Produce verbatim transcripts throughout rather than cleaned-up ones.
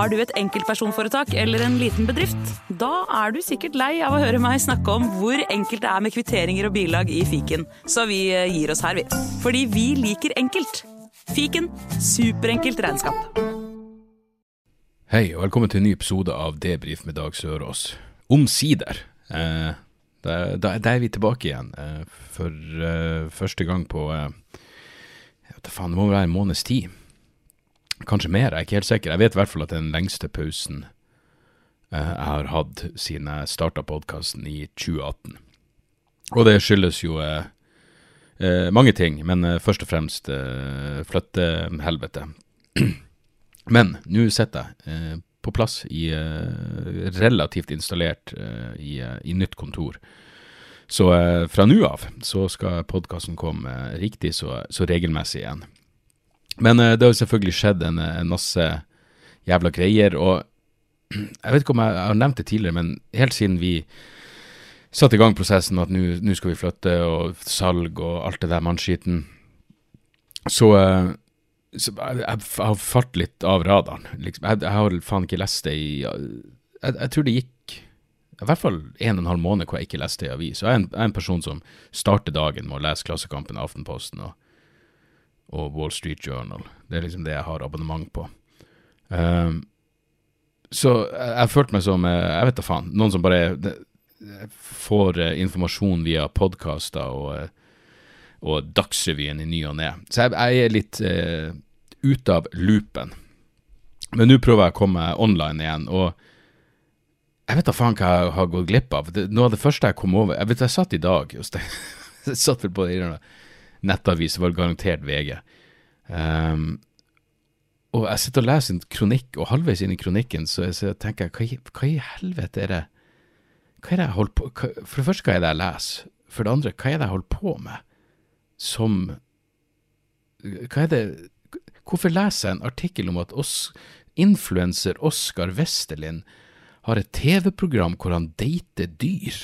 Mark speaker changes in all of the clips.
Speaker 1: Har du et enkeltpersonforetak eller en liten bedrift? Da er du sikkert lei av å høre meg snakke om hvor enkelt det er med kvitteringer og bilag i fiken. Så vi gir oss her, vi. Fordi vi liker enkelt. Fiken, superenkelt regnskap.
Speaker 2: Hei, og velkommen til en ny episode av Debrief med Dag Sørås. Omsider. Eh, da, da, da er vi tilbake igjen eh, for eh, første gang på, eh, jeg vet ikke faen, det må være en måneds tid. Kanskje mer, jeg er ikke helt sikker. Jeg vet i hvert fall at det er den lengste pausen eh, jeg har hatt siden jeg startet podcasten i tjue atten. Og det skyldes jo eh, eh, mange ting, men eh, først og fremst eh, flyttehelvete. Men nå sitter jeg eh, på plass i eh, relativt installert eh, i, eh, i nytt kontor. Så eh, fra nå av så skal podcasten komme eh, riktig så, så regelmessig igjen. Men uh, det har selvfølgelig skjedd en, en masse jævla greier, og jeg vet ikke om jeg, jeg har nevnt det tidligere, men helt siden vi satte i gang prosessen at nå skal vi flytte, og salg og alt det der mannskiten, så, uh, så jeg, jeg har falt litt av radaren. Liksom. Jeg, jeg har faen ikke lest det i... Jeg, jeg tror det gikk i hvert fall en og en halv måned hvor jeg ikke leste det i avis. Så jeg er en, jeg er en person som starter dagen med å lese Klassekampen, Aftenposten og og Wall Street Journal. Det er liksom det jeg har abonnement på. Um, så jeg, jeg følte meg som, jeg vet da faen, noen som bare det, får uh, informasjon via podcaster og, og dagsrevyen i ny og ned. Så jeg, jeg er litt uh, ute av loopen. Men nå prøver jeg å komme online igjen, og jeg vet da faen hva jeg har gått glipp av. Det, noe av det første jeg kom over, jeg vet jeg satt i dag, og jeg satt vel på det i nettavis, var garantert V G. Um, og jeg sitter og leser en kronikk, og halvveis inn i kronikken, så jeg, så jeg tenker, hva, hva i helvete er det? Hva er det jeg holder på? Hva, for det første, hva er det jeg leser? For det andre, hva er det jeg holder på med? Som, hva er det, hvorfor leser jeg en artikkel om at oss, influencer Oskar Vestelin har et T V-program hvor han dater dyr?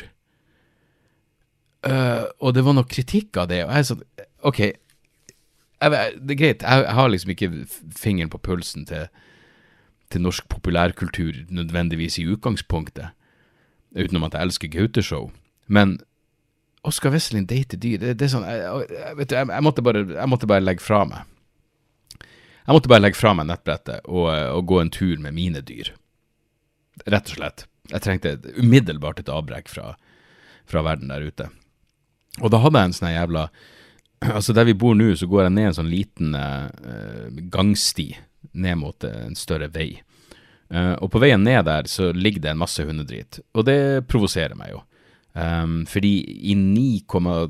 Speaker 2: Uh, og det var noe kritikk av det, og jeg er sånn, ok, jeg, det er greit, jeg, jeg har liksom ikke fingeren på pulsen til, til norsk populærkultur nødvendigvis i utgangspunktet, utenom at jeg elsker Gauteshow, men Oskar Vesselin dater dyr, det, det er sånn, jeg, jeg, vet du, jeg, jeg, måtte bare, jeg måtte bare legge fra meg, jeg måtte bare legge fra meg nettbrettet og, og gå en tur med mine dyr, rett og slett. Jeg trengte umiddelbart et avbrekk fra, fra verden der ute. Og da hadde jeg en sånn jævla, altså der vi bor nå, så går jeg ned en sånn liten uh, gangsti ned mot uh, en større vei. Uh, og på veien ned der så ligger det en masse hundedrit, og det provoserer meg jo. Um, fordi i ni komma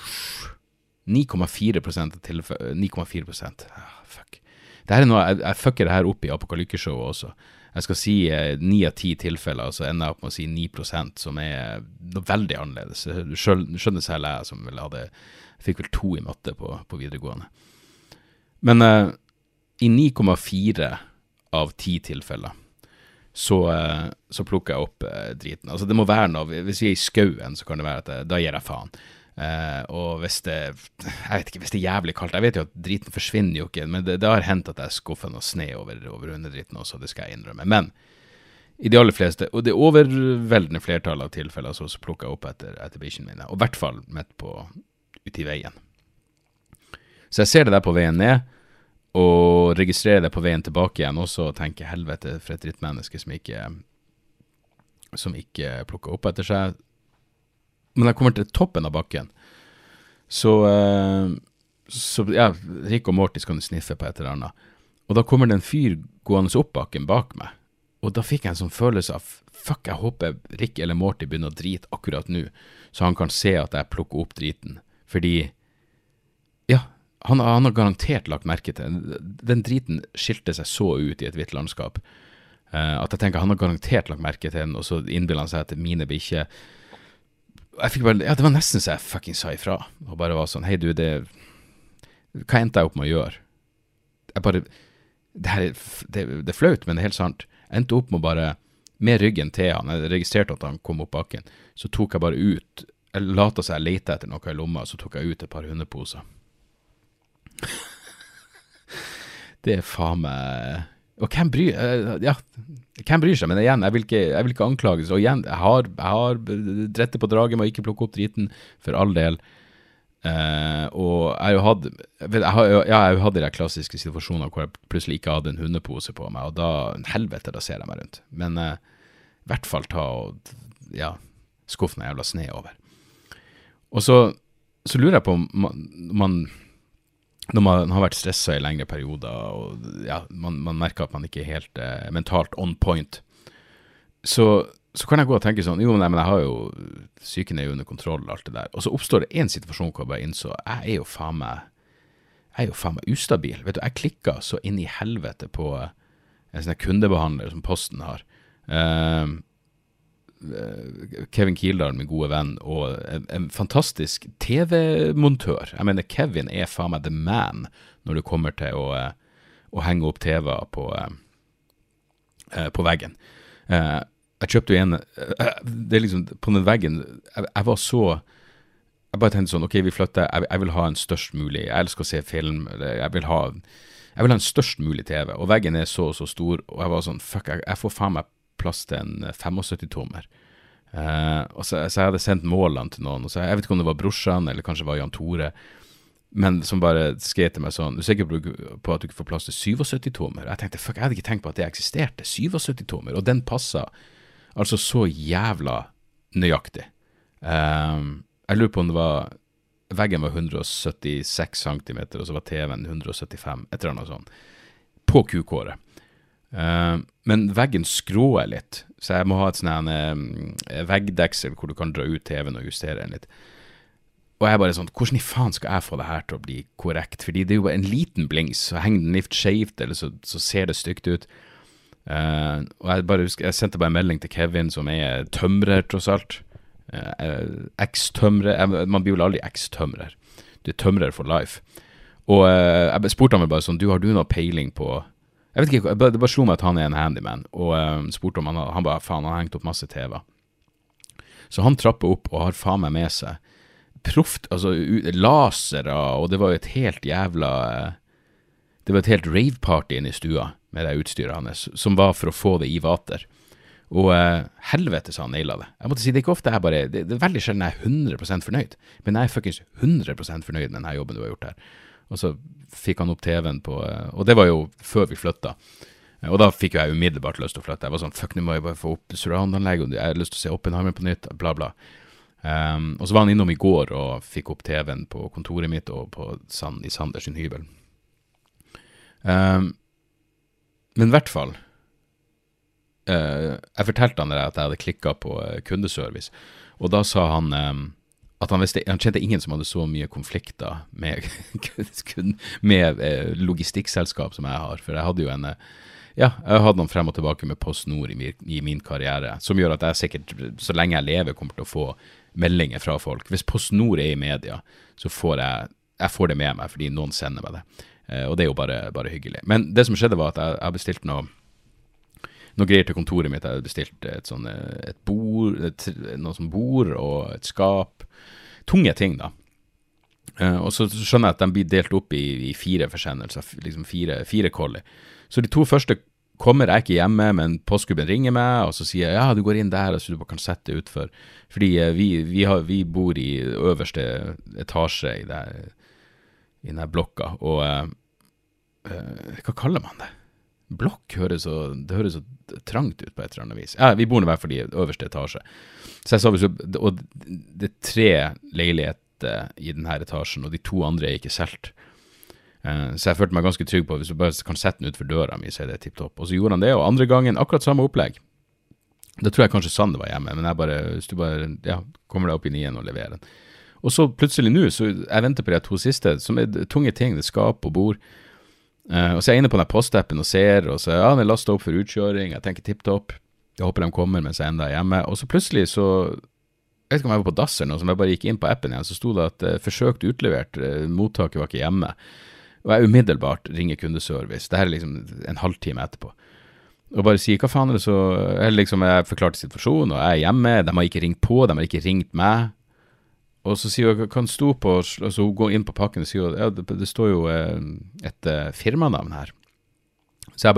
Speaker 2: fire prosent av tilfellet, ni komma fire prosent, ah, fuck. Det her er noe, jeg, jeg fucker det her opp i Apokalykkeshowet også. Jeg skal si eh, ni av ti tilfeller, altså enda opp med å si ni prosent, som er noe veldig annerledes. Du skjønner selv jeg som vel hadde, jeg fikk vel to i matte på, på videregående. Men eh, i ni komma fire av ti tilfeller, så, eh, så plukker jeg opp eh, driten. Altså det må være noe, hvis vi er i skauen, så kan det være at jeg, da gir jeg faen. Uh, og hvis det, jeg vet ikke, hvis det er jævlig kaldt, jeg vet jo at driten forsvinner jo ikke, men det, det har hendt at jeg skuffer noe sne over, over hundedritten også, det skal jeg innrømme. Men i de aller fleste, og det overveldende flertallet av tilfeller, så, så plukker jeg opp etter, etter bikkjen mine, og i hvert fall midt på, ute i veien. Så jeg ser det der på veien ned, og registrerer det på veien tilbake igjen, og så tenker helvete for et drittmenneske som ikke, som ikke plukker opp etter seg. Men jeg kommer til toppen av bakken, så, uh, så ja, Rick og Morty skal sniffe på et eller annet. Og da kommer det en fyr gående opp bakken bak meg, og da fikk jeg en sånn følelse av, fuck, jeg håper Rick eller Morty begynner å drite akkurat nå, så han kan se at jeg plukker opp driten. Fordi, ja, han, han har garantert lagt merke til, den driten skilte seg så ut i et hvitt landskap, uh, at jeg tenker, han har garantert lagt merke til den, og så innbiller han seg at mine bikkje, jeg fikk bare, ja, det var nesten så jeg fucking sa ifra, og bare var sånn, hei du, det, hva endte jeg opp med å gjøre? Jeg bare, det her, det, det er flaut, men det er helt sant. Jeg endte opp med å bare, med ryggen til han, jeg registrerte at han kom opp bakken, så tok jeg bare ut, jeg lata seg lete etter noe i lomma, så tok jeg ut et par hundeposer. Det er faen meg, og hvem bryr, ja, hvem bryr seg? Men igjen, jeg vil ikke, jeg vil ikke anklages. Og igjen, jeg har, jeg har drettet på draget med å ikke plukke opp driten, for all del. Uh, og jeg har jo hatt, jeg har, ja, jeg har jo hatt de klassiske situasjoner hvor jeg plutselig ikke hadde en hundepose på meg, og da, helvete, da ser jeg meg rundt. Men uh, i hvert fall ta og, ja, skuffe meg jævla sne over. Og så, så lurer jeg på om man, man når man har vært stresset i lengre perioder, og ja, man, man merker at man ikke er helt uh, mentalt on point, så, så kan jeg gå og tenke sånn, jo, nei, men jeg har jo, psyken er jo under kontroll og alt det der, og så oppstår det en situasjon hvor jeg bare innså, jeg er jo faen meg, jeg er jo faen meg ustabil, vet du, jeg klikket så inn i helvete på uh, en sånn kundebehandler som Posten har, uh, Kevin Kildahl, min gode venn, og en, en fantastisk T V-montør. Jeg mener, Kevin er faen meg the man når det kommer til å, å henge opp T V-er på, uh, på veggen. Uh, jeg kjøpte jo en, uh, det er liksom, på den veggen, jeg, jeg var så, jeg bare tenkte sånn, ok, vi flytter, jeg, jeg vil ha en størst mulig, jeg elsker å se film, jeg vil ha, jeg vil ha en størst mulig T V, og veggen er så så stor, og jeg var sånn, fuck, jeg, jeg får faen meg plass til en syttifem tommer. Uh, og så, så jeg hadde sendt målene til noen, og så jeg vet ikke om det var brorsan, eller kanskje det var Jan Tore, men som bare skrev til meg sånn, du er sikker på at du ikke får plass til syttisju tommer? Jeg tenkte, fuck, jeg hadde ikke tenkt på at det eksisterte, syttisju tommer, og den passet altså så jævla nøyaktig. Uh, jeg lurer på om det var, veggen var hundre syttiseks centimeter, og så var T V-en hundre syttifem, et eller annet sånt, på kukåret. Uh, men veggen skrår litt, så jeg må ha et sånn uh, veggdeksel hvor du kan dra ut T V-en og justere den litt. Og jeg bare sånn, hvordan i faen skal jeg få det her til å bli korrekt? Fordi det er jo bare en liten blings, så henger den litt skjevt, eller så, så ser det stygt ut. Uh, og jeg bare husker, jeg sendte bare en melding til Kevin, som er tømrer tross alt. Uh, X-tømrer, man blir jo aldri X-tømrer. Du er tømrer for life. Og uh, jeg spurte ham bare sånn, du har du noe peiling på... Jeg vet ikke, det bare slo meg at han er en handyman, og um, spurte om han, han bare, faen, han har hengt opp masse T V. Så han trappet opp og har faen meg med seg proft, altså lasere, og det var jo et helt jævla, det var et helt rave-party inne i stua med det utstyret hans, som var for å få det i vater. Og uh, helvete så han nailet det. Jeg måtte si, det er ikke ofte jeg bare, det, det er veldig sjelden jeg er hundre prosent fornøyd, men jeg er fucking hundre prosent fornøyd med denne jobben du har gjort her. Og så fikk han opp T V-en på, og det var jo før vi flyttet. Og da fikk jeg umiddelbart lyst til å flytte. Jeg var sånn, fuck, nå må jeg bare få opp surround-anlegg, og jeg har lyst til å se Oppenheimer på nytt, bla bla. Um, og så var han innom i går og fikk opp T V-en på kontoret mitt og på Sand, i Sanders sin hybel. Um, men i hvert fall, uh, jeg fortalte han at jeg hadde klikket på uh, kundeservice, og da sa han... Um, at han, visste, han kjente ingen som hadde så mye konflikter med, med eh, logistikkselskap som jeg har, for jeg hadde jo en, ja, jeg hadde noen frem og tilbake med PostNord i, i min karriere, som gjør at jeg sikkert, så lenge jeg lever, kommer til å få meldinger fra folk. Hvis PostNord er i media, så får jeg, jeg får det med meg, fordi noen sender meg det, eh, og det er jo bare, bare hyggelig. Men det som skjedde var at jeg, jeg bestilte noe, noe greier til kontoret mitt. Jeg bestilte et sånn, et bord, et, noe som bord og et skap, tunge ting da. Uh, og så skjønner jeg at de blir delt opp i, i fire forsendelser, liksom fire, fire kolli. Så de to første kommer jeg ikke hjemme, men postgubben ringer meg, og så sier jeg, ja, du går inn der, og så du bare kan sette ut for, fordi uh, vi, vi, har, vi bor i øverste etasje i den, i den blokka, og uh, uh, hva kaller man det? Blokk høres så, det høres så trangt ut på et eller annet vis. Ja, vi bor i hvert fall i øverste etasje. Så jeg sa, hvis du, og det er tre leiligheter i denne etasjen, og de to andre er ikke selt. Uh, så jeg følte meg ganske trygg på, hvis du bare kan sette den ut for døra mi, så er det tipptopp. Og så gjorde han det, og andre gangen, akkurat samme opplegg. Da tror jeg kanskje Sander var hjemme, men jeg bare, hvis du bare, ja, kommer deg opp i nien og leverer den. Og så plutselig nå, så jeg venter på de to siste, som er tunge ting, det skap og bord. Uh, og så er jeg inne på den postappen og ser, og så ja, den er lastet opp for utkjøring, jeg tenker tipptopp, jeg håper de kommer mens jeg enda er hjemme, og så plutselig så, jeg vet ikke om jeg var på dass eller noe, som jeg bare gikk inn på appen igjen, så stod det at uh, forsøkt utlevert, uh, mottaket var ikke hjemme, og jeg umiddelbart ringer kundeservice, det her er liksom en halvtime etterpå, og bare sier, hva faen er det så, eller liksom jeg forklarte situasjonen, og jeg er hjemme, de har ikke ringt på, de har ikke ringt meg, og så sier hun, kan stå på, altså hun går inn på pakken og sier, ja, det, det står jo eh, et eh, firmanavn her. Så jeg bare, ja,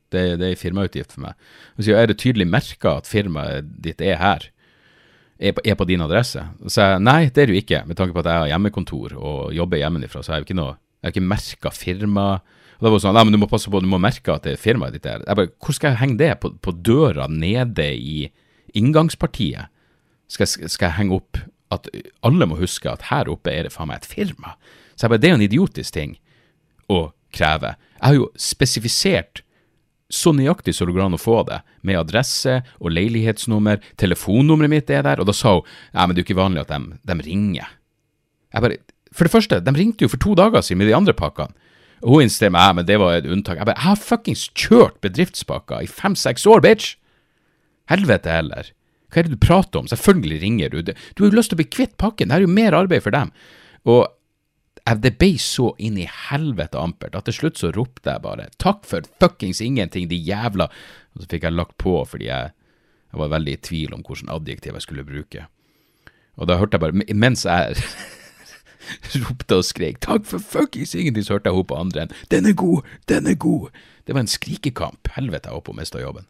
Speaker 2: Det, det er firmautgift for meg. Og så er det tydelig merket at firmaet ditt er her, er på, er på din adresse. Og så jeg, nei, det er det jo ikke, med tanke på at jeg har hjemmekontor og jobber hjemmefra, så jeg har jo ikke noe, jeg har ikke merket firma. Og da var det sånn, nei, men du må passe på, du må merke at det er firmaet ditt er. Jeg bare, hvor skal jeg henge det? På, på døra nede i inngangspartiet? Skal jeg, skal jeg henge opp at alle må huske at her oppe er det faen meg et firma? Så jeg bare, det er jo en idiotisk ting å kreve. Jeg har jo spesifisert så nøyaktig så det går an å få det, med adresse og leilighetsnummer, telefonnummeret mitt er der, og da sa hun, ja, men det er jo ikke vanlig at de, de ringer. Jeg bare, for det første, de ringte jo for to dager siden med de andre pakkene, og hun insisterer meg, ja, men det var et unntak. Jeg bare, jeg har fuckings kjørt bedriftspakker i fem-seks år, bitch! Helvete heller. Hva er det du prater om? Selvfølgelig ringer du. Du har jo lyst til å bli kvitt pakken, det er jo mer arbeid for dem. Og det ble så inn i helvete ampert, at til slutt så ropte jeg bare, takk for fuckings ingenting, de jævla, og så fikk jeg lagt på, fordi jeg, jeg var veldig i tvil om hvilken adjektiv jeg skulle bruke. Og da hørte jeg bare, mens jeg ropte og skrek, takk for fuckings ingenting, så hørte jeg hun på andre enn, den er god, den er god. Det var en skrikekamp, helvete jeg var på å miste jobben.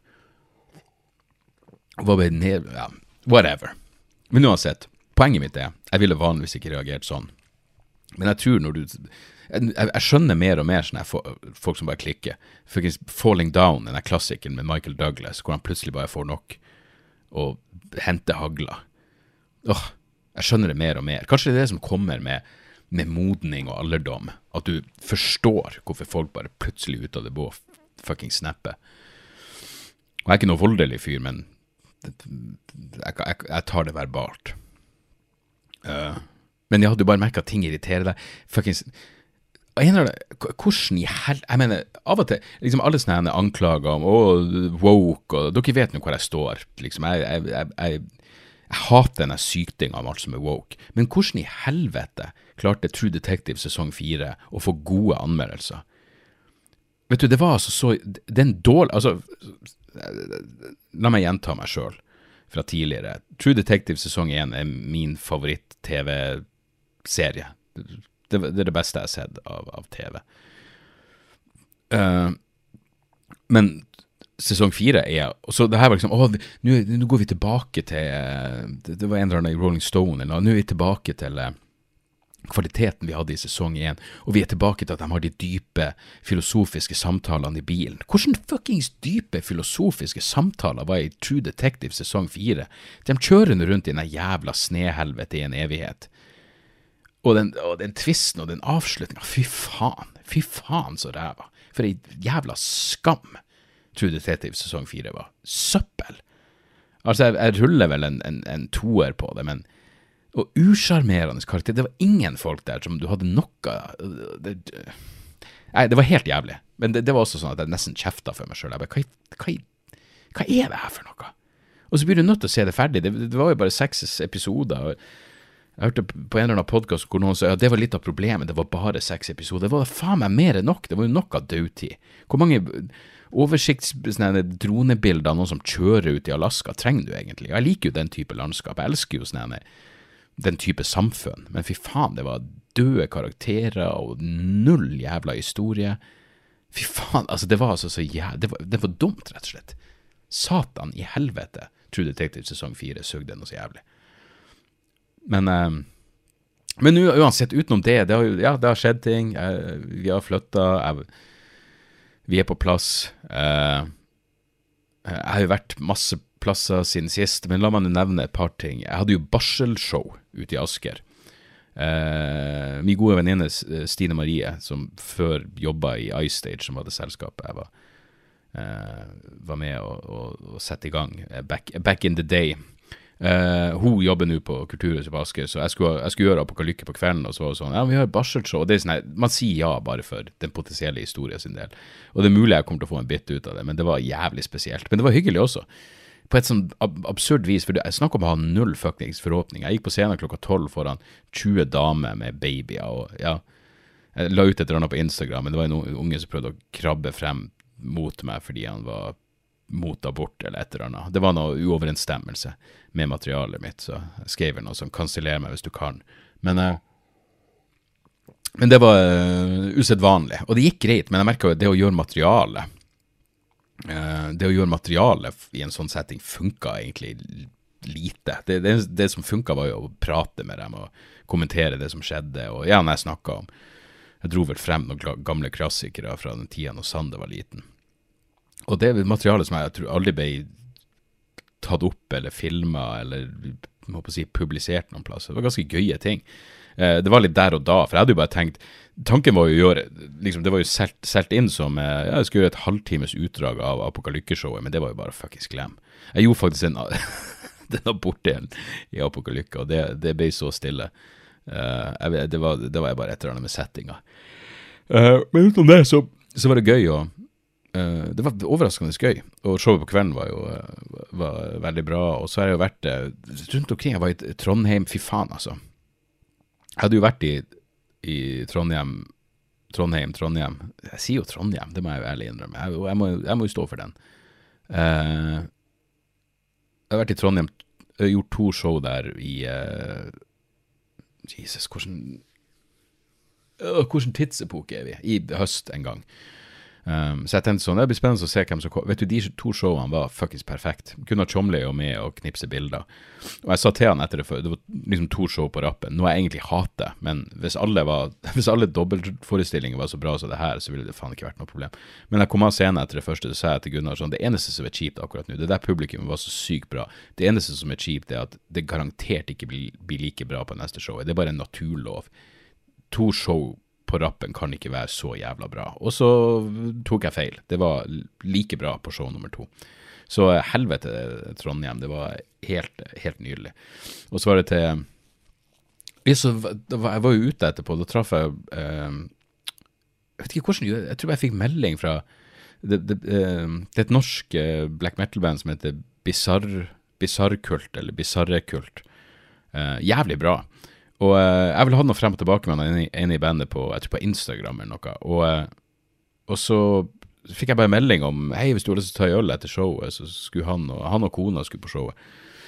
Speaker 2: Hva ble ned, ja, whatever. Men uansett, poenget mitt er, jeg ville vanligvis ikke reagert sånn. Men jeg tror når du, jeg, jeg skjønner mer og mer sånne folk som bare klikker. Falling Down, denne klassikeren med Michael Douglas, hvor han plutselig bare får nok og henter hagla. Åh, jeg skjønner det mer og mer. Kanskje det er det som kommer med, med modning og alderdom, at du forstår hvorfor folk bare plutselig ut av det bå fucking snapper. Og jeg er ikke noe voldelig fyr, men jeg, jeg, jeg tar det verbalt. Uh, Men jeg hadde jo bare merket at ting irriterer deg. Fuckings, hvordan i hel... Jeg mener, av og til, liksom alle sånne anklager om, åh, woke, og dere vet nå hvor jeg står. Liksom, jeg, jeg, jeg, jeg, jeg hater denne sykdingen av alt som er woke. Men hvordan i helvete klarte True Detective sesong fire å få gode anmeldelser? Vet du, det var altså så... Den dårlig... Altså, la meg gjenta meg selv fra tidligere. True Detective sesong én er min favoritt-tv serie. Det, det er det beste jeg har sett av, av TV. Uh, men sesong fire er, og så det her var liksom, åh, nå, nå går vi tilbake til, det, det var en eller annen i Rolling Stone, eller nå er vi tilbake til uh, kvaliteten vi hadde i sesong én, og vi er tilbake til at de har de dype filosofiske samtalene i bilen. Hvordan fuckings dype filosofiske samtaler var i True Detective sesong fire? De kjører rundt i denne jævla snehelvete i en evighet. Og den, og den twisten og den avslutningen, fy faen, fy faen så ræva. For en jævla skam True Detective sesong fire var. Søppel. Altså, jeg, jeg ruller vel en, en, en toer på det, men og usjarmerende karakter, det var ingen folk der som du hadde noe, det, nei, det var helt jævlig, men det, det var også sånn at jeg nesten kjeftet for meg selv. Jeg bare, hva, hva, hva er det her for noe? Og så blir du nødt til å se det ferdig, det, det var jo bare seks episoder, og jeg hørte på en eller annen podcast hvor noen sa, ja, det var litt av problemet, det var bare seks episoder. Det var faen meg mer enn nok, det var jo nok av dødtid. Hvor mange oversikts dronebilder av noen som kjører ut i Alaska trenger du egentlig? Jeg liker jo den type landskap, jeg elsker jo sånne, den type samfunn, men fy faen, det var døde karakterer og null jævla historie. Fy faen, altså det var altså så jævla, det var, det var dumt rett og slett. Satan i helvete, True Detective sesong fire søgde noe så jævlig. Men, uh, men nu, uansett, utenom det, det har, ja, det har skjedd ting, uh, vi har flyttet, jeg, vi er på plass, uh, jeg har jo vært masse plasser siden sist, men la meg nevne et par ting. Jeg hadde jo barselshow ute i Asker. Uh, min gode venninne Stine Marie, som før jobbet i iStage, som var det selskapet jeg var, uh, var med å, å, å sette i gang, back, back in the day. Uh, hun jobber nå på Kulturhuset på Asker, så jeg skulle, jeg skulle gjøre Apokalykke på kvelden, og så var det sånn, ja, vi har barselshow, og det er sånn her, man sier ja bare for den potensielle historien sin del, og det er mulig jeg kommer til å få en bit ut av det, men det var jævlig spesielt, men det var hyggelig også, på et sånn ab absurd vis, for jeg snakker om å ha null fuckings forhåpning. Jeg gikk på scenen klokka tolv foran tjue damer med babyer, og ja, jeg la ut et eller annet på Instagram, men det var en unge som prøvde å krabbe frem mot meg, fordi han var mot abort eller et eller annet. Det var noe uoverensstemmelse med materialet mitt, så jeg skrev noe som kansellerer meg hvis du kan. Men, uh, men det var uh, usedvanlig, og det gikk greit, men jeg merket jo det å gjøre materiale, uh, det å gjøre materiale i en sånn setting funket egentlig lite. Det, det, det som funket var jo å prate med dem og kommentere det som skjedde, og ja, når jeg snakket om, jeg dro vel frem noen gamle klassikere fra den tiden når Sander var liten. Og det materialet som jeg, jeg tror aldri ble tatt opp eller filmet eller må på si, publisert noen plass. Det var ganske gøye ting. Eh, det var litt der og da, for jeg hadde jo bare tenkt, tanken var jo å gjøre, liksom, det var jo selt, selt inn som, eh, jeg skulle gjøre et halvtimes utdrag av Apokalykke-showet, men det var jo bare fucking glem. Jeg gjorde faktisk en, den aborten i Apokalykke, og det, det ble så stille. Uh, jeg, det, var, det var bare et eller annet med settinga. Uh, men utenom det, så, så var det gøy, og uh, det var overraskende gøy. Og showet på kvelden var jo uh, var veldig bra, og så har jeg jo vært uh, rundt omkring. Jeg var i Trondheim, fy faen altså. Jeg hadde jo vært i, i Trondheim, Trondheim, Trondheim. Jeg sier jo Trondheim, det må jeg jo ærlig innrømme. Jeg, jeg, må, jeg må jo stå for den. Uh, jeg har vært i Trondheim, jeg har gjort to show der i... Uh, Jesus, hvordan, øh, hvordan tidsepoke er vi? I høst en gang. Um, så jeg tenkte sånn, det blir spennende å se hvem som kom. Vet du, de to showene var fucking perfekt. Kunne ha Tjomli og med og knipse bilder. Og jeg sa til han etter det før, det var liksom to show på rappen. Noe jeg egentlig hater, men hvis alle, var, hvis alle dobbeltforestillinger var så bra som det her, så ville det faen ikke vært noe problem. Men jeg kom av scenen etter det første, så sa jeg til Gunnar sånn, det eneste som er kjipt akkurat nå, det der publikum var så sykt bra. Det eneste som er kjipt er at det garantert ikke blir, blir like bra på neste show. Det er bare en naturlov. To show på rappen kan ikke være så jævla bra. Og så tok jeg feil. Det var like bra på show nummer to. Så helvete Trondheim, det var helt, helt nydelig. Og så var det til... Så, jeg var jo ute etterpå, da traff jeg... Eh, jeg vet ikke hvordan... Jeg tror jeg fikk melding fra... Det, det, eh, det er et norsk black metal-band som heter Bizarre, Bizarre Kult, eller Bizarre Kult. Eh, jævlig bra. Og uh, jeg ville ha noe frem og tilbake med han en i bandet på, jeg tror på Instagram eller noe, og, uh, og så fikk jeg bare melding om, hei, hvis du har lyst til å ta i øl etter showet, så skulle han og, han og kona skulle på showet.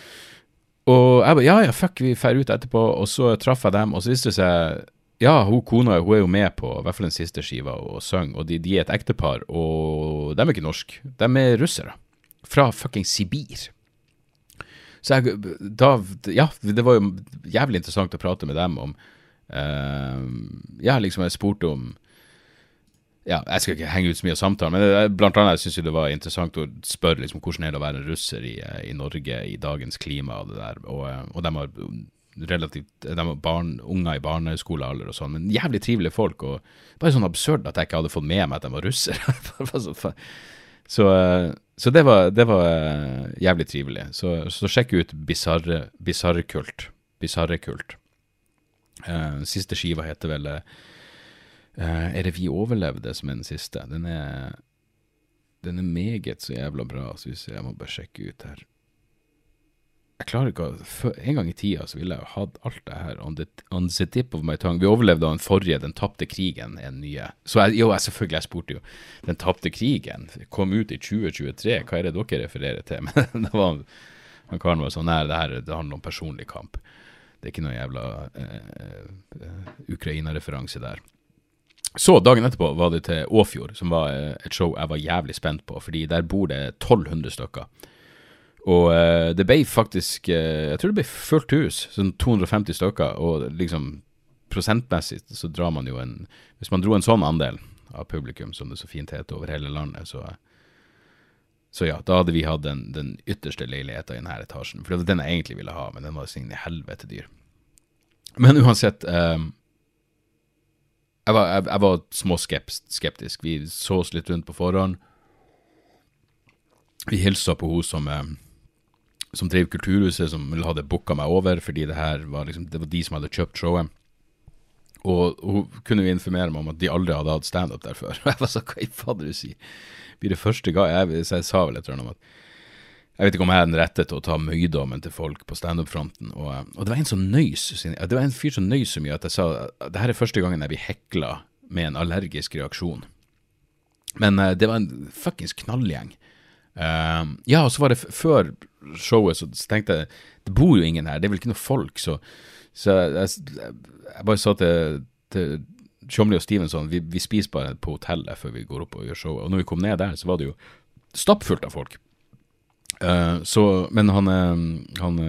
Speaker 2: Og jeg bare, ja, ja, fuck, vi fer ut etterpå, og så traff jeg dem, og så viste det seg, ja, hun kona, hun er jo med på, i hvert fall den siste skiva, og søng, og de, de er et ektepar, og de er ikke norsk, de er russere, fra fucking Sibir. Så jeg, da, ja, det var jo jævlig interessant å prate med dem om, uh, ja, liksom jeg spurte om, ja, jeg skal ikke henge ut så mye av samtalen, men det, blant annet jeg synes jo det var interessant å spørre liksom, hvordan er det å være en russer i, i Norge i dagens klima og det der, og, og de har relativt, de har barn, unger i barneskolealder og sånn, men jævlig trivelige folk, og bare sånn absurd at jeg ikke hadde fått med meg at de var russer. Så, så det var, det var jævlig trivelig. Så, så sjekk ut Bizarre, Bizarre Kult. Bizarre Kult. Uh, siste skiva heter vel uh, Er det Vi overlevde som er den siste? Den er, den er meget så jævla bra, så jeg må bare sjekke ut her. Jeg klarer ikke å, for, en gang i tida så ville jeg ha hatt alt det her on the, on the tip of my tongue. Vi overlevde av den forrige, den tappte krigen, en nye. Så jeg, jo, jeg selvfølgelig, jeg spurte jo, den tappte krigen kom ut i tjue tjuetre, hva er det dere refererer til? Men det var, han karen var sånn, nei, det her det handler om personlig kamp. Det er ikke noe jævla eh, eh, Ukraina-referanse der. Så dagen etterpå var det til Åfjord, som var eh, et show jeg var jævlig spent på, fordi der bor det tolv hundre stykker. Og uh, det ble faktisk, uh, jeg tror det ble fullt hus, sånn to hundre og femti stykker, og liksom prosentmessig så drar man jo en, hvis man dro en sånn andel av publikum, som det så fint heter over hele landet, så, så ja, da hadde vi hatt den, den ytterste leiligheten i denne etasjen, for det var den jeg egentlig ville ha, men den var sånn i helvete dyr. Men uansett, um, jeg, var, jeg, jeg var småskeptisk, vi så oss litt rundt på forhånd, vi hilsa på henne som... Um, som drev Kulturhuset, som hadde booket meg over, fordi det her var liksom, det var de som hadde kjøpt showet. Og hun kunne jo informere meg om at de aldri hadde hatt stand-up der før. Jeg var så, hva i fader du sier? Blir det første gang, jeg, så jeg sa vel et eller annet om at, jeg vet ikke om jeg er den rette til å ta møydommen til folk på stand-up-fronten, og, og det var en som nøys, det var en fyr som nøys så mye at jeg sa, det her er første gangen jeg blir heklet med en allergisk reaksjon. Men uh, det var en fuckings knallgjeng. Uh, ja, og så var det f- før showet, så tenkte jeg, det bor jo ingen her, det er vel ikke noe folk, så, så jeg, jeg bare sa til, til Tjomli og Steven sånn, vi, vi spiser bare på hotellet før vi går opp og gjør showet, og når vi kom ned der, så var det jo stappfullt av folk. Uh, så, men han, han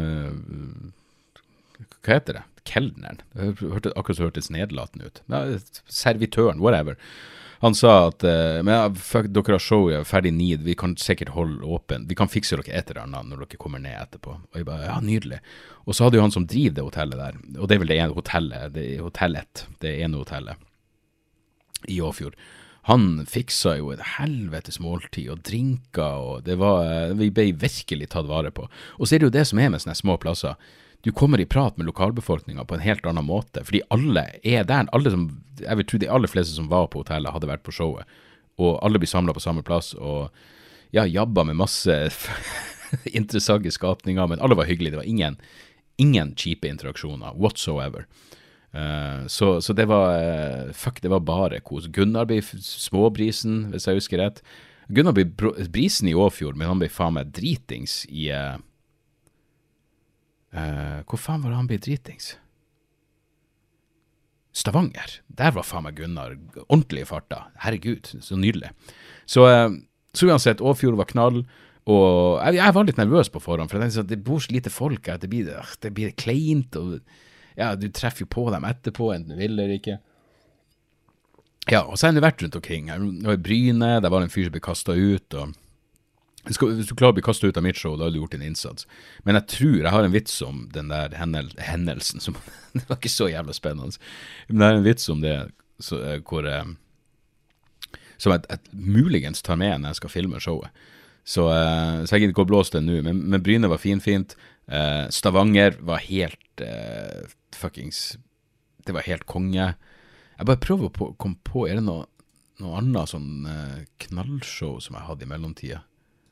Speaker 2: hva heter det? Kelneren. Hørte, akkurat så hørtes nedlatende ut. Ja, servitøren, whatever. Han sa at uh, men, ja, fuck, dere har showet ferdig nid, vi kan sikkert holde åpen, vi kan fikse dere et eller annet når dere kommer ned etterpå. Og jeg bare, ja, nydelig. Og så hadde jo han som driver det hotellet der, og det er vel det ene hotellet, det er hotellet, det ene hotellet i Åfjord. Han fiksa jo et helvetes måltid og drinker, og det var, vi ble virkelig tatt vare på. Og så er det jo det som er med sånne små plasser. Du kommer i prat med lokalbefolkningen på en helt annen måte, fordi alle er der, alle som, jeg vil tro de aller fleste som var på hotellet hadde vært på showet, og alle blir samlet på samme plass, og ja, jabba med masse interessante skapninger, men alle var hyggelige, det var ingen, ingen kjipe interaksjoner, whatsoever. Uh, så, så det var, uh, fuck, det var bare kos. Gunnar ble småbrisen, hvis jeg husker rett. Gunnar ble brisen i Åfjord, men han ble faen meg dritings i... Uh, Uh, hvor faen var det han ble dritings? Stavanger. Der var faen meg Gunnar ordentlig i farta. Herregud, så nydelig. Så, uh, så uansett, Åfjord var knall, og jeg, jeg var litt nervøs på forhånd, for jeg tenkte at det bor så lite folk her, det blir, uh, det blir kleint, og ja, du treffer jo på dem etterpå, enten du vil eller ikke. Ja, og så har jeg vært rundt omkring. Jeg var i Bryne, der var en fyr som ble kastet ut, og Hvis du klarer å bli kastet ut av mitt show, da har du gjort en innsats. Men jeg tror, jeg har en vits om den der hendel, hendelsen, som, det var ikke så jævla spennende, men jeg har en vits om det, så, hvor, som jeg, jeg muligens tar med når jeg skal filme showet. Så, så jeg gidder ikke å blåse det nå, men, men Bryne var finfint, uh, Stavanger var helt uh, fuckings, det var helt konge. Jeg bare prøver å komme på, er det noe, noe annet sånn uh, knallshow som jeg hadde i mellomtida?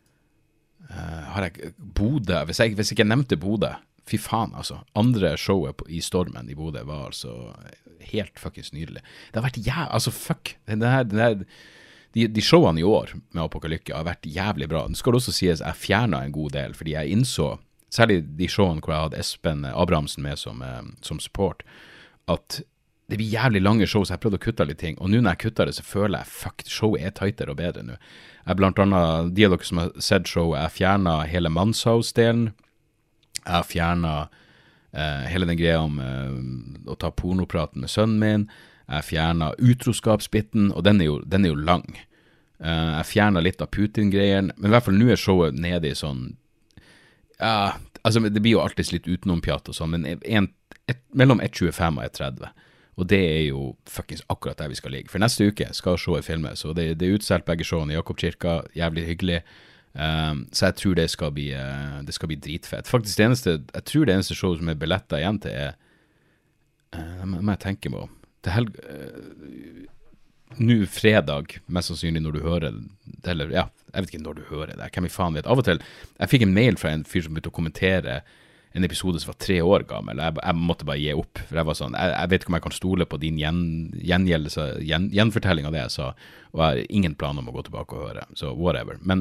Speaker 2: Uh, har jeg Bodø, hvis jeg, hvis jeg ikke nevnte Bodø, fy faen altså, andre showet på, i Stormen i Bodø var altså helt fuckings nydelig. Det har vært jævlig, altså fuck, det her, det her, de, de showene i år med Apokalykke har vært jævlig bra. Det skal også sies, jeg fjernet en god del, fordi jeg innså, særlig de showene hvor jeg hadde Espen Abrahamsen med som, uh, som support, at det blir jævlig lange show, så jeg prøvde å kutte litt ting, og nå når jeg kutter det, så føler jeg, fuck, showet er tightere og bedre nå. Jeg blant annet, de av dere som har sett showet, jeg fjernet hele Manshaus-delen, jeg fjernet eh, hele den greia om eh, å ta pornopraten med sønnen min, jeg fjernet utroskapsbitten, og den er jo, den er jo lang. Eh, jeg fjernet litt av Putin-greien, men i hvert fall nå er showet nede i sånn, ja, altså det blir jo alltid litt utenompjatt og sånn, men en, et, mellom ett tjuefem og ett tretti. Og det er jo fuckings akkurat der vi skal ligge. For neste uke skal showet filmes, og det, det er utselt begge showene i Jakobkirka, jævlig hyggelig. Um, så jeg tror det skal bli, uh, det skal bli dritfett. Faktisk det eneste, jeg tror det eneste showet som er billetter igjen til er, uh, må jeg tenke på, til helg, uh, nå fredag, mest sannsynlig når du hører det, eller ja, jeg vet ikke når du hører det, hvem i faen vet. Av og til, jeg fikk en mail fra en fyr som begynte å kommentere en episode som var tre år gammel. Jeg, jeg måtte bare gi opp, for jeg var sånn, jeg, jeg vet ikke om jeg kan stole på din gjen, gjengjeldelse, gjen, gjenfortelling av det jeg sa, og jeg har ingen plan om å gå tilbake og høre, så whatever. Men,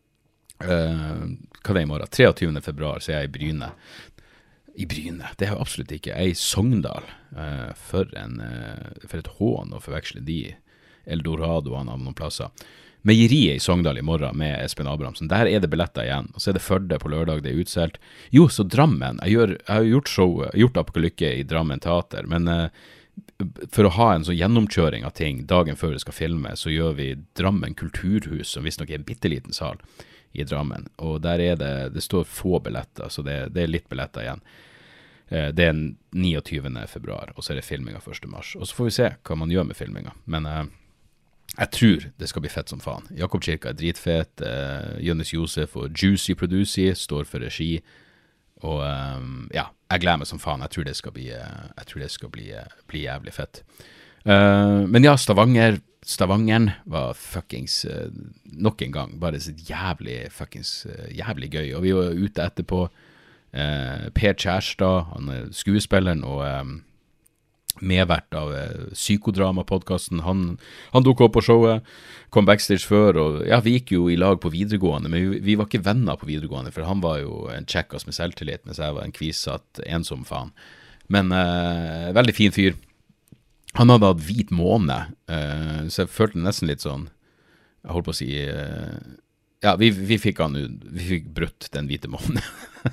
Speaker 2: uh, hva er det i morgen? treogtyvende februar, så er jeg i Bryne. I Bryne, det er jeg absolutt ikke. Jeg er i Sogndal, uh, for, en, uh, for et hån å forveksle de Eldoradoene av noen plasser. Meieriet i Sogndal i morgen med Espen Abrahamsen. Der er det billetter igjen. Og så er det Førde på lørdag, det er utselt. Jo, så Drammen. Jeg, gjør, jeg har gjort show, gjort Apokalykke i Drammen teater, men uh, for å ha en sånn gjennomkjøring av ting dagen før det skal filme, så gjør vi Drammen Kulturhus, som visst nok er en bitteliten sal i Drammen. Og der er det, det står få billetter, så det, det er litt billetter igjen. Uh, det er niogtyvende februar, og så er det filminga første mars. Og så får vi se hva man gjør med filminga. Men uh, jeg tror det skal bli fett som faen. Jakobkirka er dritfett, uh, Jonas Josef og Juicy Producy står for regi, og um, ja, jeg gleder meg som faen. Jeg tror det skal bli, uh, jeg tror det skal bli, uh, bli jævlig fett. Uh, men ja, Stavanger, Stavangeren var fuckings uh, nok en gang, bare så jævlig fuckings uh, jævlig gøy, og vi var ute etterpå. Uh, Per Kjærstad, han er skuespilleren, og um, medvert av eh, Psykodrama-podcasten. Han, han dukket opp på showet, kom backstage før, og ja, vi gikk jo i lag på videregående, men vi, vi var ikke venner på videregående, for han var jo en tjekkas med selvtillit, mens jeg var en kvisatt ensom faen. Men eh, veldig fin fyr. Han hadde hatt hvit måne, eh, så jeg følte nesten litt sånn, jeg holdt på å si, eh, ja, vi, vi fikk han vi fikk brutt den hvite månen.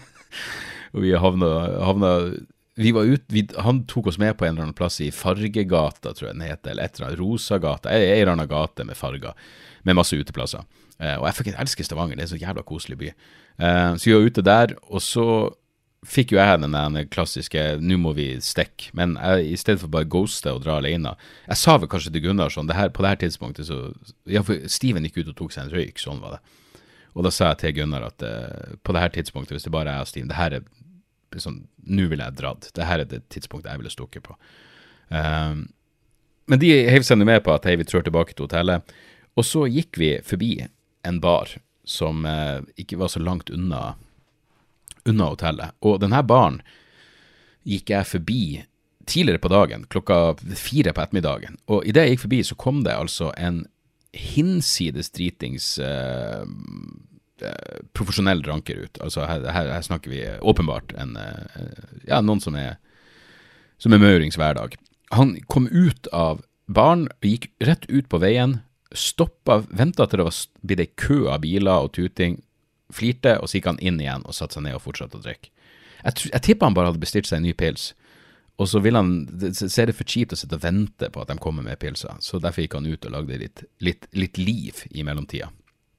Speaker 2: Og vi havna, havna vi var ut, vi, han tok oss med på en eller annen plass i Fargegata, tror jeg den heter, eller et eller annet, Rosagata, en eller annen gate med farger, med masse uteplasser. Eh, og jeg fikk jeg elsker Stavanger, det er en så jævla koselig by. Eh, så vi var ute der, og så fikk jo jeg den der klassiske, nå må vi stekke, men jeg, i stedet for bare ghoste og dra alene, jeg sa vel kanskje til Gunnar sånn, det her, på det her tidspunktet, så, ja, for Steven gikk ut og tok seg en røyk, sånn var det. Og da sa jeg til Gunnar at uh, på det her tidspunktet, hvis det bare er jeg og Steven, det her er sånn, nå vil jeg dratt, det her er det tidspunktet jeg ville stukke på. Um, men de hev seg med på at hei, vi trør tilbake til hotellet, og så gikk vi forbi en bar som uh, ikke var så langt unna unna hotellet, og denne baren gikk jeg forbi tidligere på dagen, klokka fire på ettermiddagen, og i det jeg gikk forbi så kom det altså en hinsides dritings uh, uh, profesjonell dranker ut, altså her, her, her snakker vi åpenbart en, uh, ja, noen som er som er maurings hver dag. Han kom ut av baren, gikk rett ut på veien, stoppet, ventet til det var blitt en kø av biler og tuting, flirte, og så gikk han inn igjen og satte seg ned og fortsatte å drikke. Jeg, jeg tippet han bare hadde bestilt seg en ny pils, og så vil han, så er det for kjipt å sitte og vente på at de kommer med pilser, så derfor gikk han ut og lagde litt, litt, litt liv i mellomtida.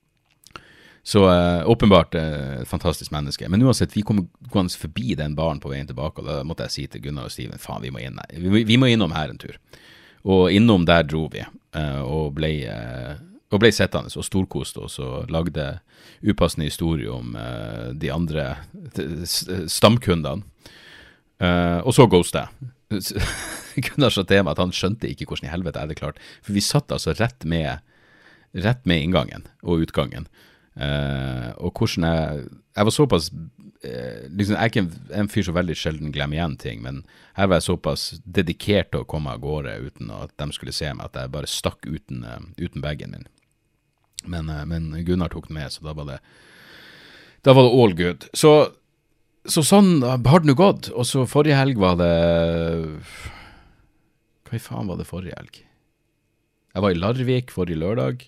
Speaker 2: Så uh, åpenbart uh, et fantastisk menneske, men uansett, vi kom gående forbi den baren på veien tilbake, og da måtte jeg si til Gunnar og Steven, faen, vi må, inn, vi, vi må innom her en tur. Og innom der dro vi, uh, og ble... Uh, og ble settende og storkost oss og lagde upassende historie om uh, de andre stamkundene. Uh, og så ghostet jeg. Gunnar sa til meg at han skjønte ikke hvordan i helvete er det klart. For vi satt altså rett med, rett med inngangen og utgangen. Uh, og hvordan jeg... Jeg var såpass... Uh, liksom, jeg er ikke en, en fyr så veldig sjelden glemmer igjen ting, men her var jeg såpass dedikert til å komme av gårde uten at de skulle se meg, at jeg bare stakk uten, uh, uten bagen min. Men, men Gunnar tok den med, så da var det da var det all good. Så, så sånn har det nå gått. Og så forrige helg var det hva i faen var det forrige helg? Jeg var i Larvik forrige lørdag.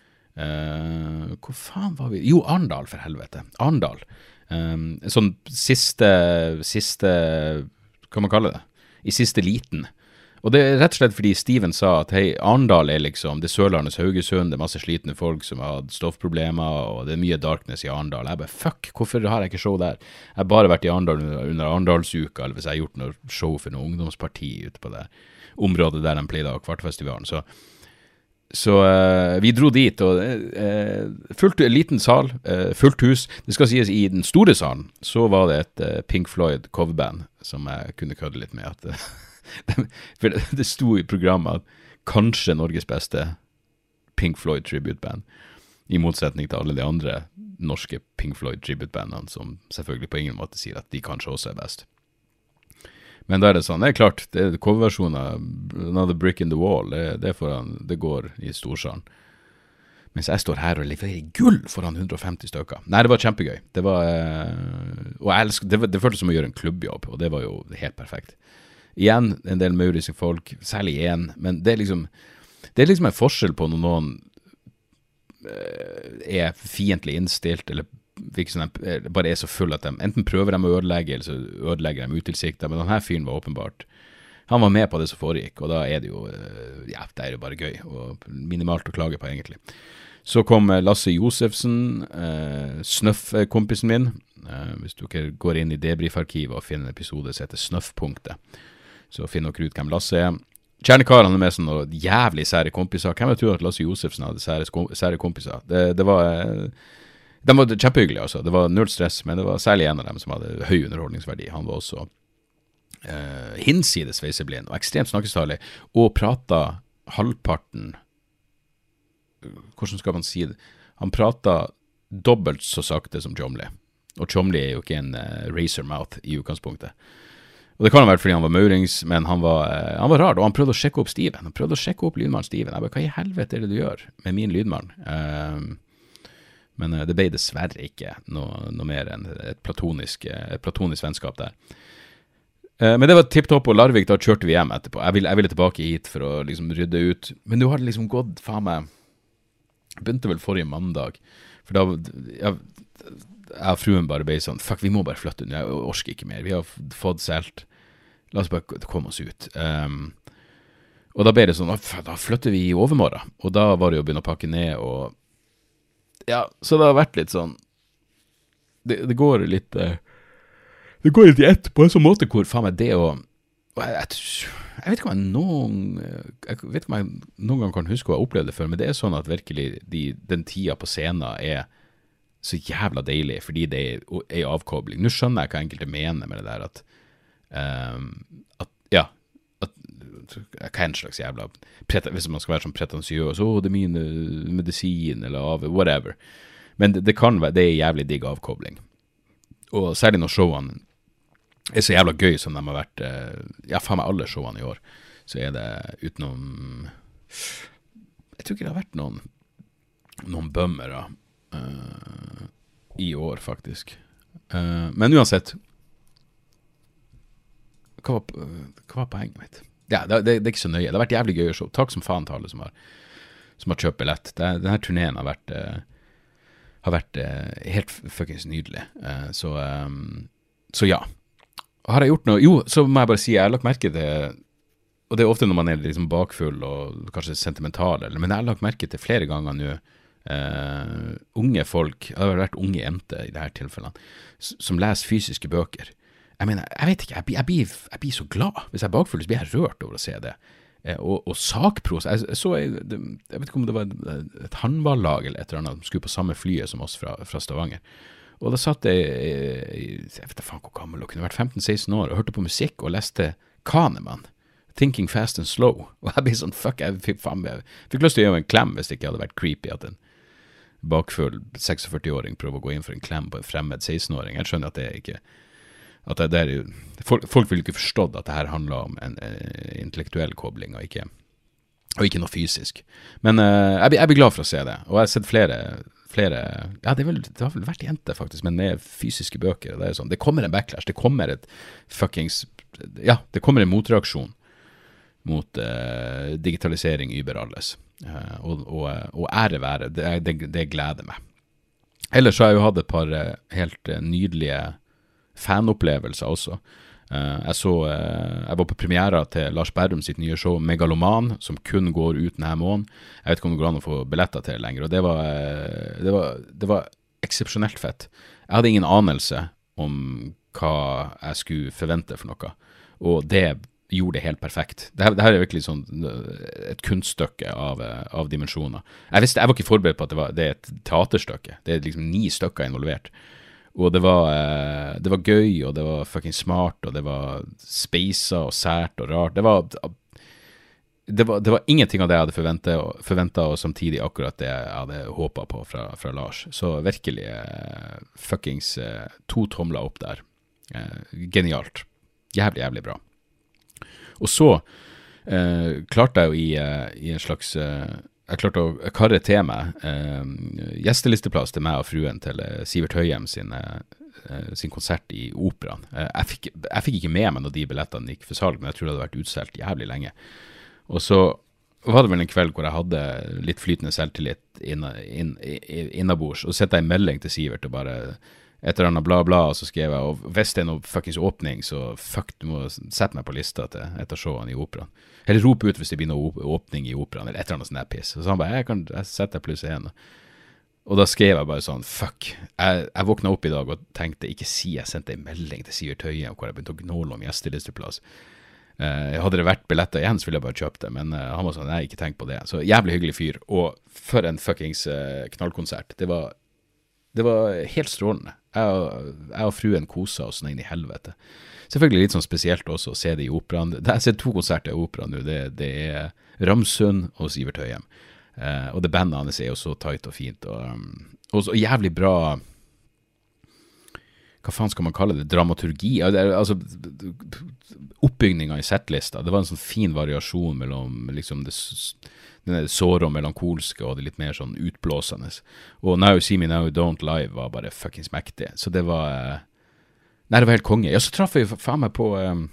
Speaker 2: Uh, hvor faen var vi? Jo, Arndal for helvete. Arndal. Um, sånn siste, siste, hva man kaller det? I siste liten. Og det er rett og slett fordi Steven sa at hei, Arndal er liksom, det er Sørlandets Haugesund, det er masse slitne folk som har stoffproblemer, og det er mye darkness i Arndal. Jeg bare, fuck, hvorfor har jeg ikke show der? Jeg har bare vært i Arndal under, under Arndalsuka, eller hvis jeg har gjort noe show for noen ungdomsparti ute på det området der de pleide av Kvartfestivalen. Så, så uh, vi dro dit, og uh, fullt liten sal, uh, fullt hus. Det skal sies, i den store salen, så var det et uh, Pink Floyd coverband, som jeg kunne kødde litt med at... Uh, For det, det sto i programmet at kanskje Norges beste Pink Floyd tributeband, i motsetning til alle de andre norske Pink Floyd tributebandene, som selvfølgelig på ingen måte sier at de kanskje også er best. Men da er det sånn, det er klart, det er coverversjonen av Another Brick in the Wall, det, det, foran, det går i storsalen. Mens jeg står her og leverer gull foran hundre og femti stykker. Nei, det var kjempegøy. Det var, og jeg elsker, det, det føltes som å gjøre en klubbjobb, og det var jo helt perfekt. Igjen, en del mauriske folk, særlig en, men det er liksom, det er liksom en forskjell på når noen uh, er fiendtlig innstilt, eller liksom, bare er så full at de, enten prøver de å ødelegge, eller så ødelegger de utilsiktet, men denne fyren var åpenbart, han var med på det som foregikk, og da er det jo, uh, ja, det er jo bare gøy, og minimalt å klage på egentlig. Så kom Lasse Josefsen, uh, Snøff-kompisen min, uh, hvis dere går inn i debriefarkivet og finner en episode som heter Snøff-punktet, så finner dere ut hvem Lasse er. Kjernekar, han er med sånn noe jævlig sære kompiser. Hvem jeg tror at Lasse Josefsen hadde sære, sære kompiser? Det, det var, de var kjempehyggelige, altså. Det var null stress, men det var særlig en av dem som hadde høy underholdningsverdi. Han var også eh, hinsides sveiseblind og ekstremt snakkestalig, og pratet halvparten, hvordan skal man si det? Han pratet dobbelt så sakte som Tjomli. Og Tjomli er jo ikke en uh, razor mouth i utgangspunktet. Og det kan ha vært fordi han var maurings, men han var, uh, han var rar, og han prøvde å sjekke opp Steven. Han prøvde å sjekke opp lydmannen Steven. Jeg bare, hva i helvete er det du gjør med min lydmann? Uh, men uh, det ble dessverre ikke noe, noe mer enn et platonisk, et platonisk vennskap der. Uh, men det var tipptopp, og Larvik, da kjørte vi hjem etterpå. Jeg ville, jeg ville tilbake hit for å liksom rydde ut. Men nå har det liksom gått, faen meg, begynte vel forrige mandag. For da, jeg, jeg og fruen bare ble sånn, fuck, vi må bare flytte, jeg orsker ikke mer, vi har fått selt, la oss bare komme oss ut. Um, og da ble det sånn, da flytter vi i overmorgen, og da var det jo å begynne å pakke ned, og ja, så det har vært litt sånn, det, det går litt, uh, det går litt i ett på en sånn måte hvor faen meg det og, og jeg, jeg, jeg vet ikke om jeg noen, jeg vet ikke om jeg noen gang kan huske hva jeg opplevde det før, men det er sånn at virkelig de, den tida på scenen er så jævla deilig, fordi det er, er avkobling. Nå skjønner jeg hva enkelte mener med det der, at, um, at ja, at, hva en slags jævla, hvis man skal være sånn pretensiøs, å, det er min medisin, eller av, whatever. Men det, det kan være, det er jævlig digg avkobling. Og særlig når showene er så jævla gøy som de har vært, ja, faen meg alle showene i år, så er det utenom, jeg tror ikke det har vært noen, noen bømmere uh, i år, faktisk. Uh, men uansett, hva var, hva var poenget mitt? Ja, det, det, det er ikke så nøye. Det har vært jævlig gøy å show. Takk som faen til alle som har, som har kjøpt billett. Det, denne turneen har vært, uh, har vært uh, helt fucking nydelig. Uh, så, um, så ja. Har jeg gjort noe? Jo, så må jeg bare si, jeg har lagt merke til, og det er ofte når man er liksom bakfull og kanskje sentimental, men jeg har lagt merke til flere ganger nå, uh, unge folk, det har vært unge jenter i dette tilfellet, som leser fysiske bøker. Jeg mener, jeg vet ikke, jeg blir, jeg blir, jeg blir så glad. Hvis jeg er bakfull, så blir jeg rørt over å se det. Uh, og, og sakpros, jeg, jeg så, jeg, jeg vet ikke om det var et, et håndballag eller et eller annet, som skulle på samme flyet som oss fra, fra Stavanger. Og da satt jeg, jeg vet ikke faen hvor gammel, og kunne vært femten seksten år, og hørte på musikk og leste Kahneman, Thinking Fast and Slow. Og jeg ble sånn, fuck, jeg fikk, faen, jeg fikk lyst til å gjøre en klem hvis det ikke hadde vært creepy at en bakfull seksogførti-åring prøver å gå inn for en klem på en fremmed seksten-åring. Jeg skjønner at det er ikke, at det, det er, folk, folk vil ikke forstått at det her handler om en, en intellektuell kobling, og ikke, og ikke noe fysisk. Men uh, jeg, jeg blir glad for å se det, og jeg har sett flere... flere, ja, det, er vel, det har vel vært jenter faktisk, men med fysiske bøker, det er sånn, det kommer en backlash, det kommer et fuckings, ja, det kommer en motreaksjon mot uh, digitalisering überalles, uh, og, og, og ære være, det, det, det gleder meg. Ellers har jeg jo hatt et par uh, helt uh, nydelige fanopplevelser også. Uh, jeg så, uh, jeg var på premiere til Lars Berrum sitt nye show Megaloman, som kun går ut denne måneden. Jeg vet ikke om det går an å få billetter til lenger, og det var, uh, det var, det var eksepsjonelt fett. Jeg hadde ingen anelse om hva jeg skulle forvente for noe, og det gjorde det helt perfekt. Det her, det her er virkelig sånn et kunststykke av, av dimensjoner. Jeg visste, jeg var ikke forberedt på at det, var, det er et teaterstykke. Det er liksom ni stykker involvert. Og det var, det var gøy, og det var fucking smart, og det var speisa og sært og rart. Det var, det var, det var ingenting av det jeg hadde forventet, forventet, og samtidig akkurat det jeg hadde håpet på fra, fra Lars. Så virkelig fuckings to tomler opp der. Genialt. Jævlig, jævlig bra. Og så eh, klarte jeg jo i, i en slags... Eh, jeg klarte å karre til meg eh, gjestelisteplass til meg og fruen til eh, Sivert Høyem sin, eh, sin konsert i Operaen. Eh, jeg, fikk, jeg fikk ikke med meg når de billettene gikk for salg, men jeg tror det hadde vært utsolgt jævlig lenge. Og så var det vel en kveld hvor jeg hadde litt flytende selvtillit innabords, og sette en melding til Sivert og bare et eller annet bla bla, og så skrev jeg, og hvis det er noe fuckings åpning, så fuck, du må sette meg på lista til etter showene i Operaen. Eller rope ut hvis det blir noe åpning i Operaen, eller et eller annet sånn piss. Og så han bare, jeg kan jeg setter pluss en. Og da skrev jeg bare sånn, fuck, jeg, jeg våkna opp i dag og tenkte, ikke si jeg sendte en melding til Sivert Høyem, hvor jeg begynte å gnåle om gjestelisteplass. Uh, hadde det vært billetter igjen, så ville jeg bare kjøpt det, men uh, han var sånn, nei, ikke tenk på det. Så jævlig hyggelig fyr, og for en fuckings uh, knallkonsert. Det var, det var helt strålende. Jeg og, jeg og fruen kosa oss inn i helvete. Selvfølgelig litt sånn spesielt også å se det i Operaen. Jeg har sett to konserter i Operaen nå. Det, det er Ramsund og Sivert Høyem. Uh, og det bandet hans er jo så tight og fint. Og, um, og så jævlig bra, hva faen skal man kalle det? Dramaturgi. Altså, oppbygningen i settlista. Det var en sånn fin variasjon mellom liksom det... den såre og melankolske og det litt mer sånn utblåsende. Og Now You See Me Now You Don't Live var bare fucking mektig. Så det var, nei, det var helt konge. Ja, så traff jeg faen meg på,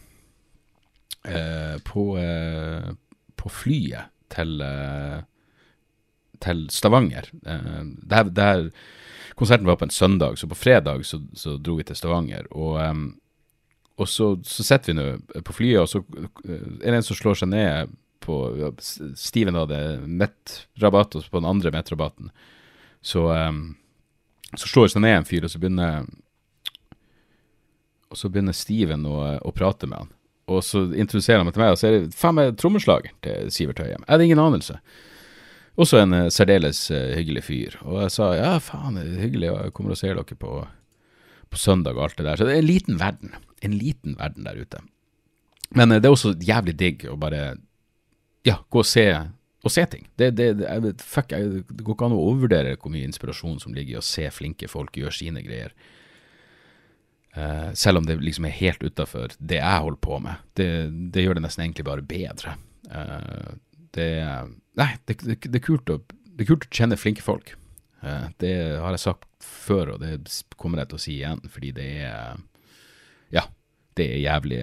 Speaker 2: uh, på, uh, på flyet til, uh, til Stavanger. Uh, der, der konserten var på en søndag, så på fredag så, så dro vi til Stavanger, og, um, og så, så setter vi nå på flyet, og så er det en som slår seg ned på, Steven hadde Met-rabatt, og på den andre Met-rabatten, så, um, så slår seg ned en fyr, og så begynner, og så begynner Steven å, å prate med han, og så introduserer han meg til meg, og så er det faen meg trommeslager til Sivert Høyem. Jeg hadde ingen anelse. Også en uh, særdeles uh, hyggelig fyr. Og jeg sa, ja faen, det er hyggelig, og jeg kommer og ser dere på, på søndag og alt det der. Så det er en liten verden, en liten verden der ute. Men uh, det er også jævlig digg å bare, ja, gå og se, og se ting. Det, det, det, jeg, fuck, jeg, det går ikke an å overvurdere hvor mye inspirasjon som ligger i å se flinke folk gjøre sine greier. Uh, selv om det liksom er helt utenfor det jeg holder på med. Det, det gjør det nesten egentlig bare bedre. Uh, det, nei, det, det, det, er kult å, det er kult å kjenne flinke folk. Uh, det har jeg sagt før, og det kommer jeg til å si igjen, fordi det er, ja, det er jævlig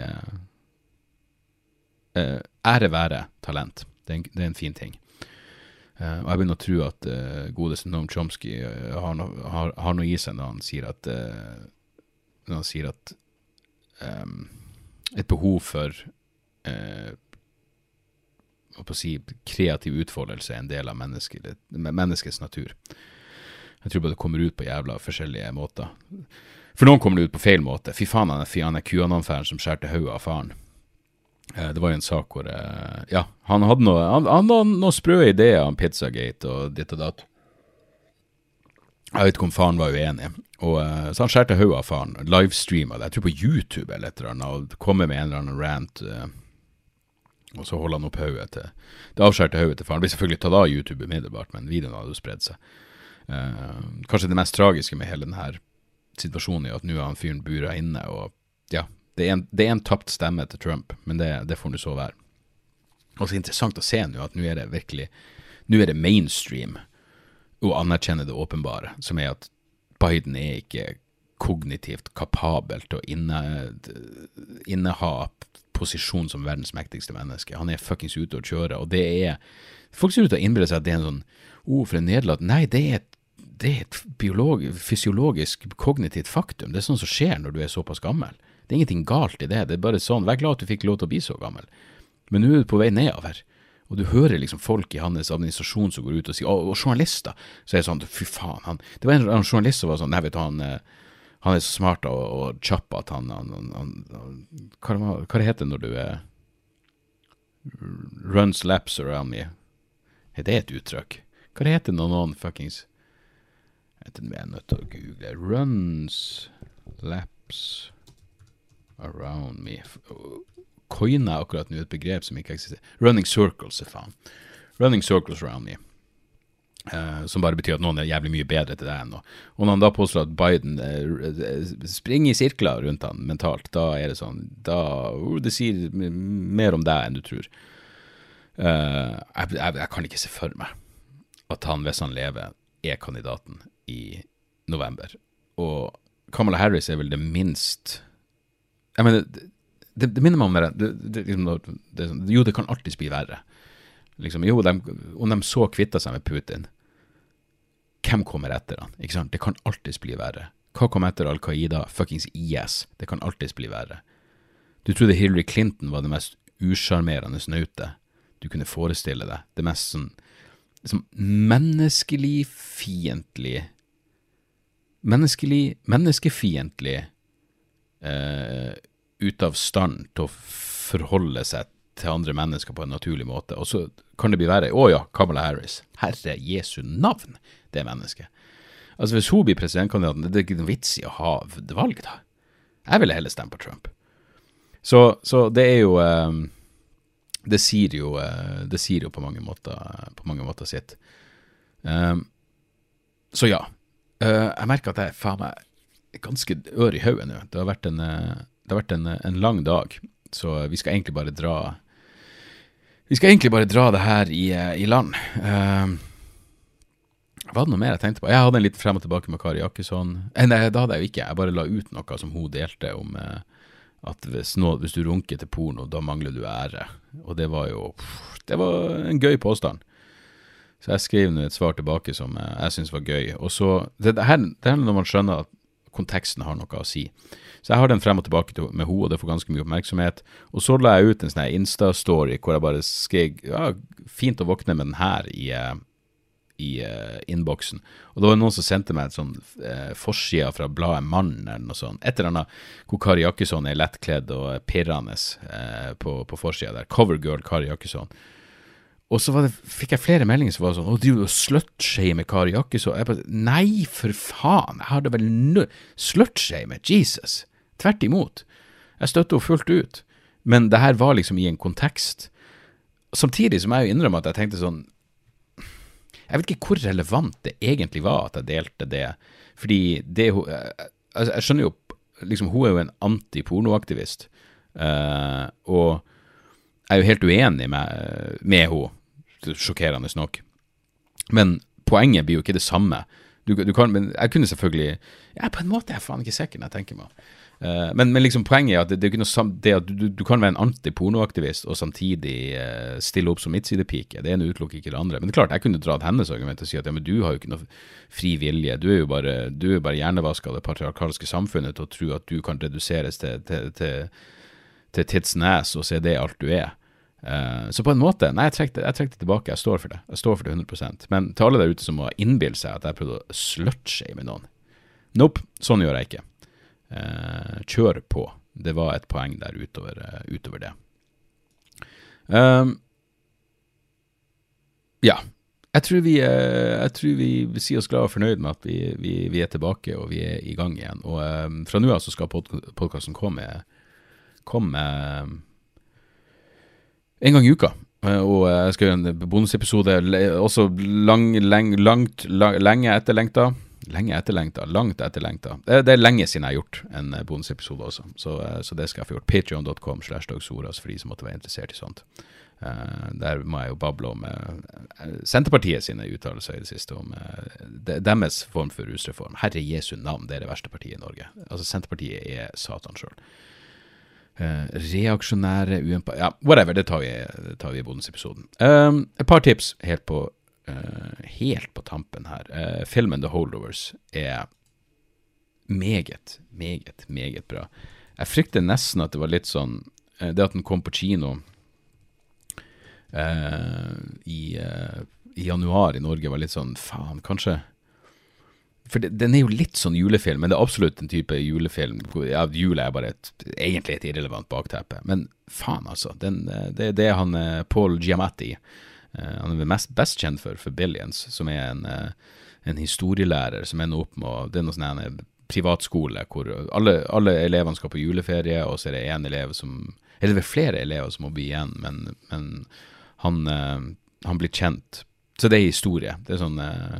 Speaker 2: uh, ære være talent. Det er en, det er en fin ting. Uh, og jeg begynner å tro at uh, godeste Noam Chomsky uh, har, no, har, har noe i seg når han sier at uh, når han sier at um, et behov for uh, å si, kreativ utfoldelse er en del av menneske, menneskets natur. Jeg tror bare det kommer ut på jævla forskjellige måter. For noen kommer det ut på feil måte. Fy faen, han er, han er QAnon-færen som skjærte hodet av faren. Uh, det var jo en sak hvor uh, ja, han hadde noe, han, han hadde noen sprø ideer om Pizzagate og ditt og datt. Jeg vet ikke om faren var uenig. Og, uh, så han skjærte hodet av faren, livestreamet det, jeg tror på YouTube eller et eller annet, og kommer med en eller annen rant, uh, og så holder han opp hodet til, det avskjærte hodet til faren. Det blir selvfølgelig tatt av YouTube umiddelbart, men videoen hadde jo spredt seg. Uh, kanskje det mest tragiske med hele denne situasjonen er at nå er han fyren buret inne, og ja, det er en, det er en tapt stemme til Trump, men det, det får nå så være. Og så interessant å se nå at nå er det virkelig, nå er det mainstream, og anerkjenne det åpenbare, som er at Biden er ikke kognitivt kapabel til å inne, inneha posisjon som verdens mektigste menneske. Han er fuckings ute og kjører, og det er, folk ser ut til å innbille seg at det er en sånn, oh, for en nederlag, nei, det er et, det er et biolog, fysiologisk, kognitivt faktum. Det er sånn som skjer når du er såpass gammel. Det er ingenting galt i det, det er bare sånn, vær glad at du fikk lov til å bli så gammel. Men nå er du på vei nedover. Og du hører liksom folk i hans administrasjon som går ut og sier, og, og journalister, så er det sånn, fy faen, han, det var en, en journalist som var sånn, nei, vet du, han, han er så smart og, og kjapp at han, han, han, han hva, hva det heter når du er, runs laps around me, er det et uttrykk? Hva det heter når noen fuckings, jeg vet ikke, jeg er nødt til å google, runs laps around me, coina akkurat nå et begrep som ikke eksisterer. Running circles, er faen. Running circles around me. Uh, som bare betyr at noen er jævlig mye bedre til det enn. Og, og når han da påstår at Biden uh, springer i sirkler rundt han mentalt, da er det sånn, da, uh, det sier mer om deg enn du tror. Uh, jeg, jeg, jeg kan ikke se for meg at han, hvis han lever, er kandidaten i november. Og Kamala Harris er vel det minst, jeg mener, det, Det, det minner meg om det, det, det, det, det, jo, det kan alltid bli verre. Liksom, jo, de, om de så kvittet seg med Putin, hvem kommer etter han? Ikke sant? Det kan alltid bli verre. Hva kom etter Al-Qaida? Fuckings I S. Det kan alltid bli verre. Du trodde Hillary Clinton var det mest usjarmerende snaute du kunne forestille deg. Det mest sånn, liksom, menneskelig fiendtlig, menneskelig, menneskefiendtlig, eh, ut av stand til å forholde seg til andre mennesker på en naturlig måte. Og så kan det bli verre. Å ja, Kamala Harris. Herre Jesu navn, det mennesket. Altså hvis hun blir presidentkandidaten, det er ikke noen vits i å ha det valget da. Jeg ville heller stemme på Trump. Så, så det er jo, um, det sier jo, uh, det sier jo på mange måter, på mange måter sitt. Um, så ja, uh, jeg merker at jeg faen meg er ganske ør i hodet nå. Det har vært en... Uh, Det har vært en, en lang dag, så vi skal egentlig bare dra vi skal egentlig bare dra det her i, i land. Uh, hva er det noe mer jeg tenkte på? Jeg hadde en litt frem og tilbake med Kari Jakkesson. Eh, nei, da hadde jeg jo ikke. Jeg bare la ut noe som hun delte om uh, at hvis, nå, hvis du runker til porno, da mangler du ære. Og det var jo, det var en gøy påstand. Så jeg skrev nå et svar tilbake som jeg synes var gøy. Og så, det, det, her, det her når man skjønner at konteksten har noe å si. Så jeg har den frem og tilbake til, med henne, og det får ganske mye oppmerksomhet. Og så la jeg ut en sånn Insta-story hvor jeg bare skrev, ja, fint å våkne med den her i, i uh, innboksen. Og det var noen som sendte meg et sånn uh, forsida fra bladet Mannen eller noe sånt. Et eller annet hvor Kari Jakkesson er lettkledd og pirrende uh, på, på forsida der. Covergirl Kari Jakkesson. Og så var det, fikk jeg flere meldinger som var sånn, å, du slutshamer Kari Jakkesson. Jeg bare, nei, for faen, jeg hadde vel nø... Slutshamer, Jesus. Tvert imot. Jeg støtte henne fullt ut. Men det her var liksom i en kontekst. Samtidig som jeg jo innrømmer at jeg tenkte sånn, jeg vet ikke hvor relevant det egentlig var at jeg delte det. Fordi det, altså, jeg skjønner jo, liksom, hun er jo en anti-pornoaktivist. Uh, og jeg er jo helt uenig med, med henne. Sjokkerende nok. Men poenget blir jo ikke det samme. Du, du kan, men jeg kunne selvfølgelig, ja, på en måte er jeg faen ikke sikker når jeg tenker meg. Uh, men, men liksom poenget er at det, det er ikke noe sam, det at du, du kan være en anti-pornoaktivist og samtidig uh, stille opp som midtsidepike. Det ene utelukker ikke det andre. Men det er klart, jeg kunne dratt hennes argument og si at ja, men du har jo ikke noe fri vilje. Du er jo bare, du er bare hjernevasket av det patriarkalske samfunnet til å tro at du kan reduseres til, til, til, til tits næs og se det alt du er. Uh, så på en måte, nei, jeg trekte, jeg trekte tilbake, jeg står for det, jeg står for det hundre prosent, men til alle der ute som må innbille seg at jeg prøvde å slutsshame med noen, nope, sånn gjør jeg ikke. Uh, kjør på, det var et poeng der utover, uh, utover det. Um, ja, jeg tror, vi, uh, jeg tror vi sier oss glad og fornøyd med at vi, vi, vi er tilbake og vi er i gang igjen, og um, fra nå av så skal pod- podcasten komme, komme en gang i uka, og jeg skal gjøre en bonusepisode også lang, lang, langt, lang, lenge etterlengta, lenge etterlengta, langt etterlengta. Det, det er lenge siden jeg har gjort en bonusepisode også, så, så det skal jeg få gjort. Patreon dot com slash Dag Soras for de som måtte være interessert i sånt. Uh, der må jeg jo bable om uh, Senterpartiet sine uttalelser i det siste om uh, de, deres form for rusreform. Herre Jesu navn, det er det verste partiet i Norge. Altså Senterpartiet er satan selv. Uh, reaksjonære, uempa... Ja, whatever, det tar vi, det tar vi i bonusepisoden. Um, et par tips helt på, uh, helt på tampen her. Uh, filmen The Holdovers er meget, meget, meget bra. Jeg frykter nesten at det var litt sånn, uh, det at den kom på kino uh, i, uh, i januar i Norge var litt sånn, faen, kanskje... For det, den er jo litt sånn julefilm, men det er absolutt en type julefilm. Ja, jule er bare et, egentlig et irrelevant bakteppe. Men faen altså, den, det, det er han Paul Giamatti. Uh, han er mest best kjent for, for Billions, som er en, uh, en historielærer som ender opp med, det er noe sånn en privatskole, hvor alle, alle elevene skal på juleferie, og så er det en elev som, eller det er flere elever som må bli igjen, men, men han, uh, han blir kjent. Så det er historie. Det er sånn... Uh,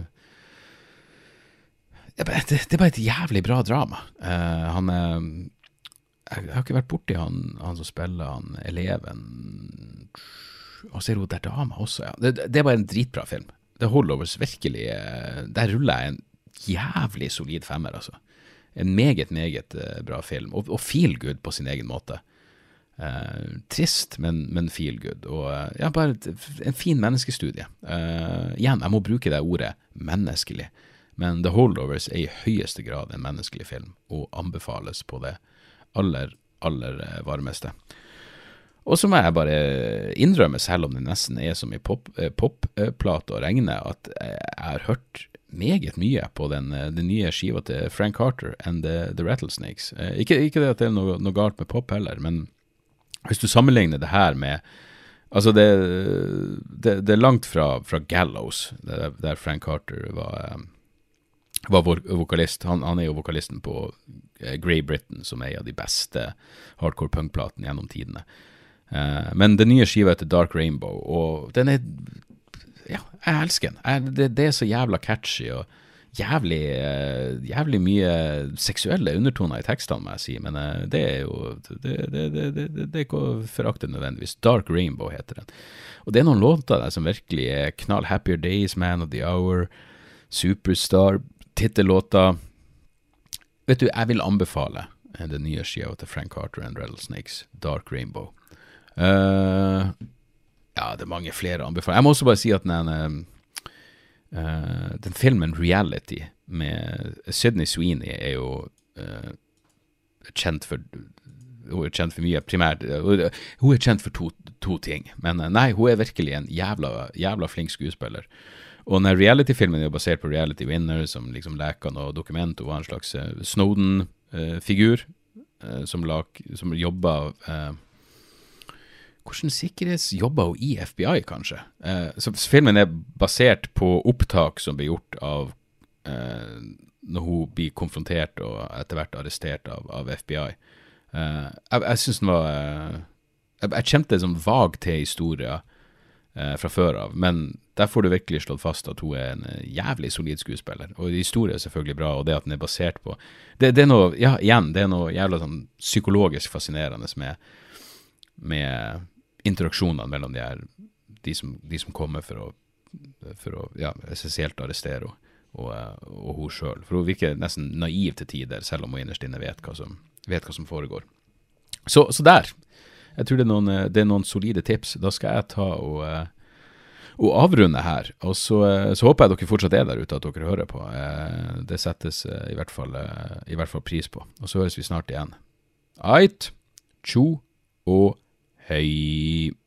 Speaker 2: Det, det er bare et jævlig bra drama. Uh, han er, jeg har ikke vært borti han, han som spiller han eleven, og så er det jo der dama også, ja. Det, det er bare en dritbra film. The Holdovers virkelig, uh, der ruller jeg en jævlig solid femmer, altså. En meget, meget uh, bra film, og, og feel good på sin egen måte. Uh, trist, men, men feel good, og uh, ja, bare et, en fin menneskestudie. Uh, igjen, jeg må bruke det ordet menneskelig. Men The Holdovers er i høyeste grad en menneskelig film, og anbefales på det aller, aller varmeste. Og så må jeg bare innrømme, selv om det nesten er som i popplate pop, pop, å regne, at jeg har hørt meget mye på den, den nye skiva til Frank Carter and the, the Rattlesnakes. Ikke, ikke det at det er noe, noe galt med pop heller, men hvis du sammenligner det her med, altså det, det, det er langt fra, fra Gallows, der, der Frank Carter var... var vår vokalist. Han, han er jo vokalisten på uh, Grey Britain, som er en av de beste hardcore punkplatene gjennom tidene. Uh, men den nye skiva heter Dark Rainbow, og den er, ja, jeg elsker den. Jeg, det, det er så jævla catchy, og jævlig, uh, jævlig mye seksuelle undertoner i tekstene, må jeg si, men uh, det er jo, det, det, det, det, det er ikke å forakte nødvendigvis. Dark Rainbow heter den. Og det er noen låter der som virkelig er knall. Happier Days, Man of the Hour, Superstar, titellåta. Vet du, jeg vil anbefale den nye skiva til Frank Carter and Rattlesnakes, Dark Rainbow. Uh, ja, det er mange flere anbefalinger. Jeg må også bare si at den, uh, den filmen Reality med Sydney Sweeney er jo uh, kjent for hun er kjent for mye primært, hun er kjent for to, to ting, men uh, nei, hun er virkelig en jævla, jævla flink skuespiller. Og når reality-filmen er basert på Reality Winner, som liksom leker noe dokument, og var en slags uh, Snowden-figur, uh, som, lag, som jobber uh, hvordan sikkerhetsjobber hun i F B I, kanskje? Uh, så filmen er basert på opptak som blir gjort av uh, når hun blir konfrontert og etter hvert arrestert av, av F B I. Uh, jeg, jeg synes den var uh, jeg, jeg kjente det som vag til historier uh, fra før av, men der får du virkelig slått fast at hun er en uh, jævlig solid skuespiller, og historien er selvfølgelig bra, og det at den er basert på det, det er noe, ja igjen, det er noe jævla sånn psykologisk fascinerende med, med interaksjonene mellom de her de som, de som kommer for å, for å ja, essensielt arrestere henne og, uh, og hun selv, for hun virker nesten naiv til tider, selv om hun innerst inne vet hva som vet hva som foregår. Så, så der, jeg tror det er, noen, det er noen solide tips. Da skal jeg ta og, og avrunde her, og så, så håper jeg dere fortsatt er der ute, at dere hører på. Det settes i hvert fall, i hvert fall pris på. Og så høres vi snart igjen. Ait, tjo og hei.